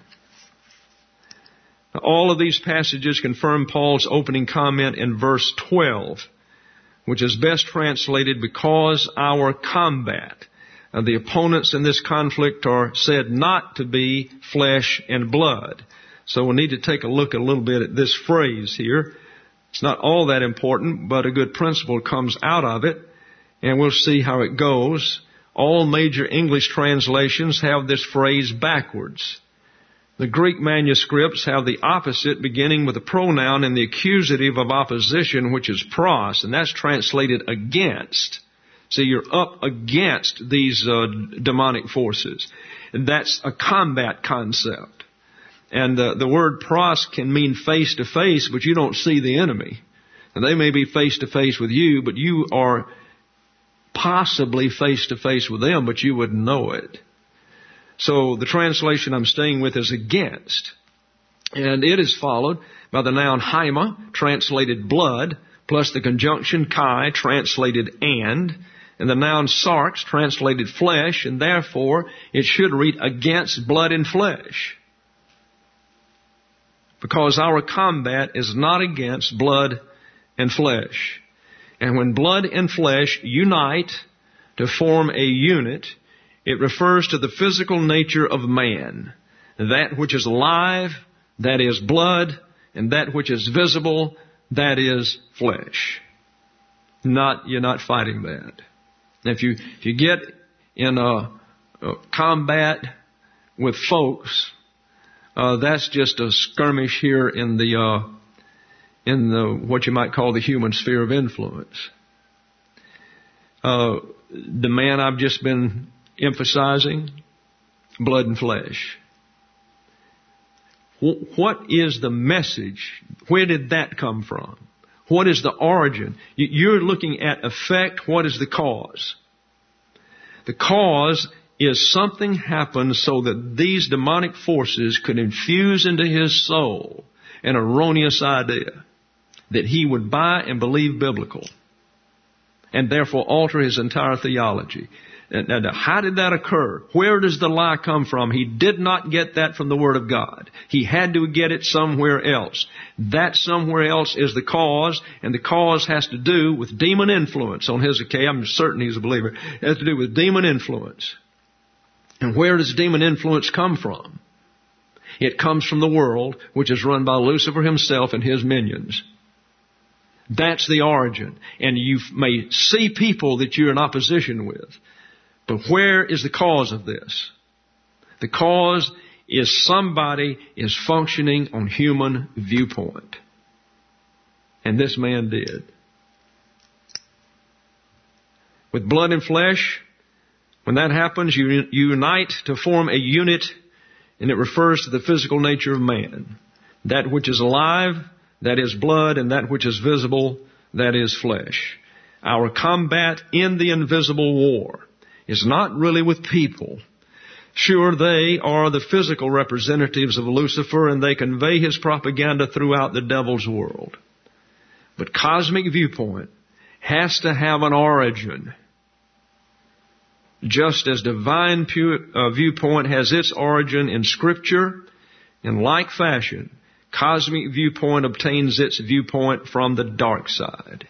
Now, all of these passages confirm Paul's opening comment in verse twelve, which is best translated, because our combat. Uh, the opponents in this conflict are said not to be flesh and blood. So we'll need to take a look a little bit at this phrase here. It's not all that important, but a good principle comes out of it, and we'll see how it goes. All major English translations have this phrase backwards. The Greek manuscripts have the opposite, beginning with the pronoun in the accusative of opposition, which is pros, and that's translated against. See, you're up against these uh, demonic forces. And that's a combat concept. And uh, the word pros can mean face to face, but you don't see the enemy. And they may be face to face with you, but you are possibly face to face with them, but you wouldn't know it. So the translation I'm staying with is against. And it is followed by the noun haima, translated blood, plus the conjunction kai, translated and, and the noun sarx, translated flesh, and therefore it should read against blood and flesh. Because our combat is not against blood and flesh. And when blood and flesh unite to form a unit, it refers to the physical nature of man. That which is alive, that is blood, and that which is visible, that is flesh. Not, you're not fighting that. If you, if you get in a, a combat with folks, uh, that's just a skirmish here in the, uh, in the, what you might call the human sphere of influence. Uh, the man I've just been emphasizing, blood and flesh. What is the message? Where did that come from? What is the origin? You're looking at effect. What is the cause? The cause is something happened so that these demonic forces could infuse into his soul an erroneous idea that he would buy and believe biblical, and therefore alter his entire theology. Now, how did that occur? Where does the lie come from? He did not get that from the Word of God. He had to get it somewhere else. That somewhere else is the cause, and the cause has to do with demon influence on Hezekiah. I'm certain he's a believer. It has to do with demon influence. And where does demon influence come from? It comes from the world, which is run by Lucifer himself and his minions. That's the origin. And you may see people that you're in opposition with. But where is the cause of this? The cause is somebody is functioning on human viewpoint. And this man did. With blood and flesh, when that happens, you unite to form a unit, and it refers to the physical nature of man. That which is alive, that is blood, and that which is visible, that is flesh. Our combat in the invisible war is not really with people. Sure, they are the physical representatives of Lucifer, and they convey his propaganda throughout the devil's world. But cosmic viewpoint has to have an origin. Just as divine pu- uh, viewpoint has its origin in Scripture, in like fashion, cosmic viewpoint obtains its viewpoint from the dark side.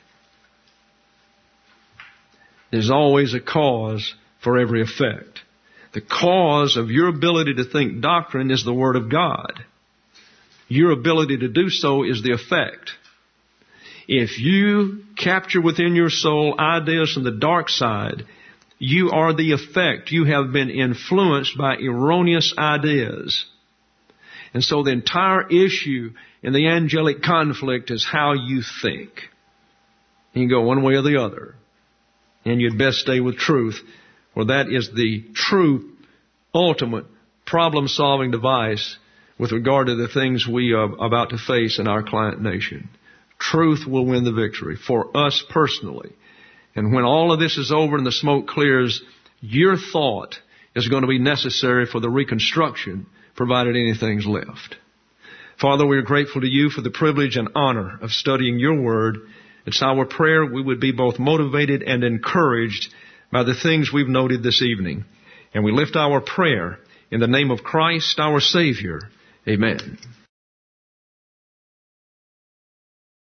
There's always a cause for every effect. The cause of your ability to think doctrine is the Word of God. Your ability to do so is the effect. If you capture within your soul ideas from the dark side, you are the effect. You have been influenced by erroneous ideas. And so the entire issue in the angelic conflict is how you think. You can go one way or the other. And you'd best stay with truth, for that is the true, ultimate problem-solving device with regard to the things we are about to face in our client nation. Truth will win the victory for us personally. And when all of this is over and the smoke clears, your thought is going to be necessary for the reconstruction, provided anything's left. Father, we are grateful to you for the privilege and honor of studying your word. It's our prayer we would be both motivated and encouraged by the things we've noted this evening. And we lift our prayer in the name of Christ, our Savior. Amen.